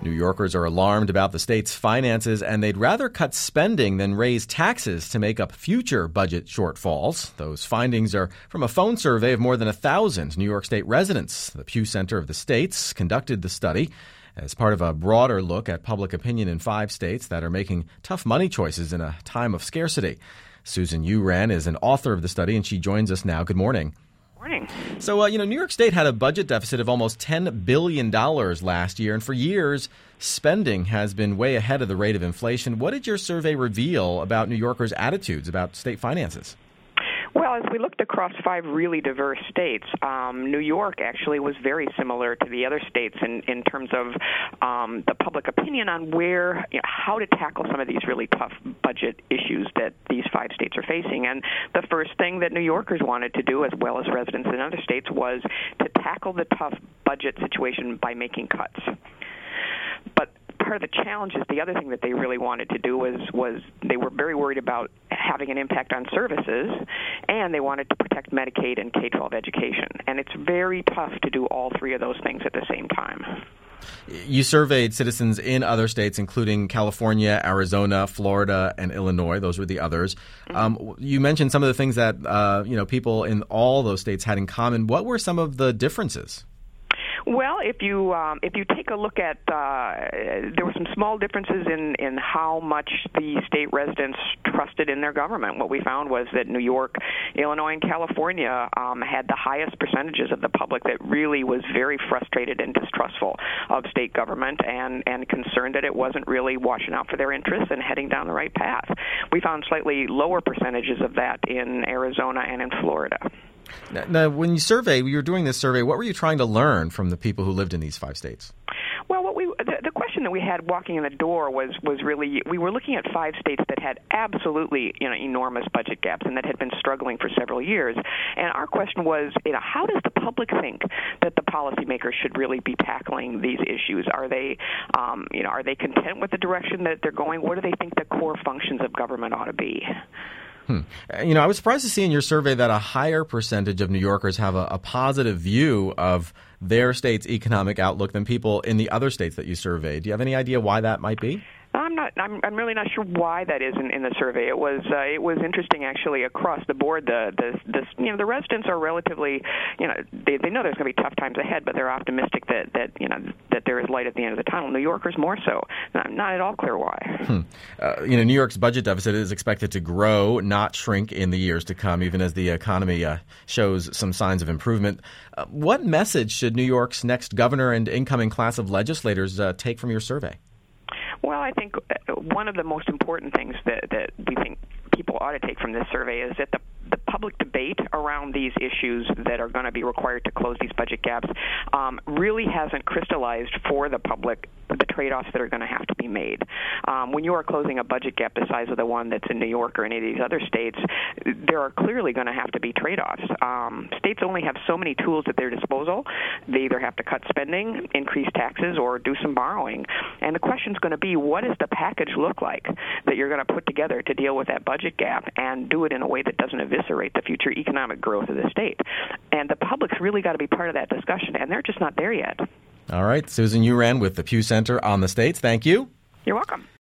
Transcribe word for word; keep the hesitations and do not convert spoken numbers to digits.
New Yorkers are alarmed about the state's finances, and they'd rather cut spending than raise taxes to make up future budget shortfalls. Those findings are from a phone survey of more than a thousand New York State residents. The Pew Center of the States conducted the study as part of a broader look at public opinion in five states that are making tough money choices in a time of scarcity. Susan Uran is an author of the study, and she joins us now. Good morning. Morning. So, uh, you know, New York State had a budget deficit of almost ten billion dollars last year, and for years, spending has been way ahead of the rate of inflation. What did your survey reveal about New Yorkers' attitudes about state finances? Well, as we looked across five really diverse states, um, New York actually was very similar to the other states in, in terms of um, the public opinion on where, you know, how to tackle some of these really tough budget issues that these five states are facing. And the first thing that New Yorkers wanted to do, as well as residents in other states, was to tackle the tough budget situation by making cuts. But part of the challenge is the other thing that they really wanted to do was was they were very worried about having an impact on services, and they wanted to protect Medicaid and K twelve education. And it's very tough to do all three of those things at the same time. You surveyed citizens in other states, including California, Arizona, Florida, and Illinois. Those were the others. Mm-hmm. Um, you mentioned some of the things that uh, you know people in all those states had in common. What were some of the differences? Well, if you um, if you take a look at, uh, there were some small differences in, in how much the state residents trusted in their government. What we found was that New York, Illinois, and California um, had the highest percentages of the public that really was very frustrated and distrustful of state government and, and concerned that it wasn't really watching out for their interests and heading down the right path. We found slightly lower percentages of that in Arizona and in Florida. Now, now, when you survey, you were doing this survey, what were you trying to learn from the people who lived in these five states? Well, what we the, the question that we had walking in the door was was really, we were looking at five states that had absolutely, you know, enormous budget gaps and that had been struggling for several years. And our question was, you know, how does the public think that the policymakers should really be tackling these issues? Are they, um, you know, are they content with the direction that they're going? What do they think the core functions of government ought to be? Hmm. You know, I was surprised to see in your survey that a higher percentage of New Yorkers have a, a positive view of their state's economic outlook than people in the other states that you surveyed. Do you have any idea why that might be? I'm not. I'm, I'm really not sure why that is in, in the survey. It was. Uh, it was interesting, actually, across the board. The, the, the, you know, the residents are relatively, you know, they, they know there's going to be tough times ahead, but they're optimistic that, that, you know, that there is light at the end of the tunnel. New Yorkers more so. I'm not at all clear why. Hmm. Uh, you know, New York's budget deficit is expected to grow, not shrink, in the years to come, even as the economy uh, shows some signs of improvement. Uh, what message should New York's next governor and incoming class of legislators uh, take from your survey? Well, I think one of the most important things that, that we think people ought to take from this survey is that the, the public debate around these issues that are going to be required to close these budget gaps um, really hasn't crystallized for the public the trade-offs that are going to have to be made. Um, when you are closing a budget gap the size of the one that's in New York or any of these other states, there are clearly going to have to be trade-offs. Um, states only have so many tools at their disposal. They either have to cut spending, increase taxes, or do some borrowing. And the question is going to be, what does the package look like that you're going to put together to deal with that budget gap and do it in a way that doesn't eviscerate the future economic growth of the state? And the public's really got to be part of that discussion, and they're just not there yet. All right. Susan Uran with the Pew Center on the States. Thank you. You're welcome.